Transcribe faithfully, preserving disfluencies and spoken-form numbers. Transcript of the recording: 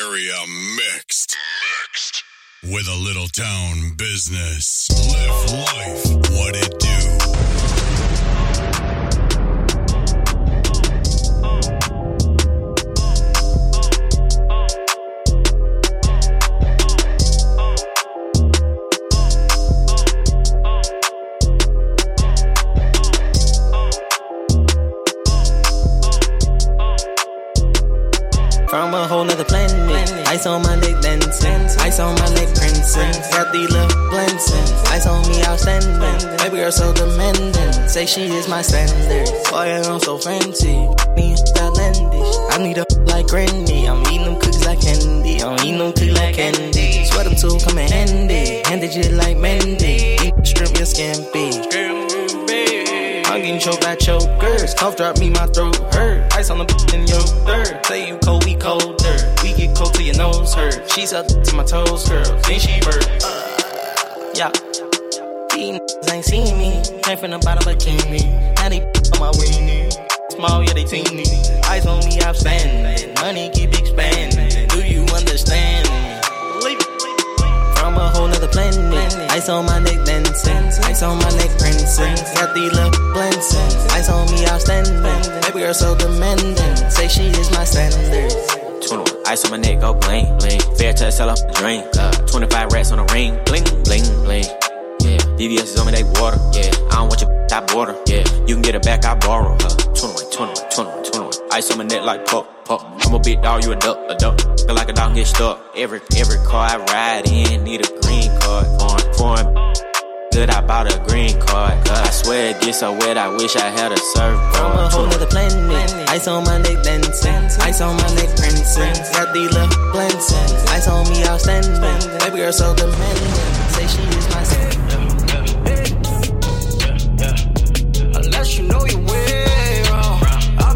area mixed. Mixed. With a little town business. Live life, what it do. From a whole nother planet, ice on my neck dancing, ice on my neck prancing, got these little blensing, ice on me outstanding, baby girl so demanding, say she is my standard, boy I'm so fancy, me outlandish, I need a like Granny, I'm eating them cookies like candy, I'm eating them cookies like candy, sweat them too, come in handy, handed you like Mandy, eat strip your scampi. I'm getting choked by chokers. Cough drop me, my throat hurt. Ice on the b***h in your third. Say you cold, we colder. We get cold till your nose hurt. She's up to my toes, girl. Then she burp. Uh, yeah. These n***s ain't seen me. Came from the bottom of bikini. Now they on my weenie. Small, yeah, they teeny. Ice on me, outstanding. Money keep expanding. Do you understand? From a whole nother planet. Ice on my neck dancing, ice on my neck prancing, got these little blensing, ice on me outstanding, baby girl so demanding, say she is my standard. twenty-one, ice on my neck, go bling, bling, fair touch, sell off the drink, uh, twenty-five rats on the ring, bling, bling, bling, yeah, D V S is on me, they water, yeah, I don't want your b***h, I border, yeah, you can get it back, I borrow, uh, twenty-one, twenty-one, twenty-one, twenty-one, ice on my neck like pop, pop, I'm a big dog, you a duck, a duck, feel like a dog get stuck, every, every car I ride in, need a green card, foreign, foreign, good, I bought a green card, cause I swear it gets so wet, I wish I had a surfboard. From a whole nother planet, ice on my neck dancing, ice on my neck prancing, got these little blensing, ice on me outstanding, baby girl so demanding.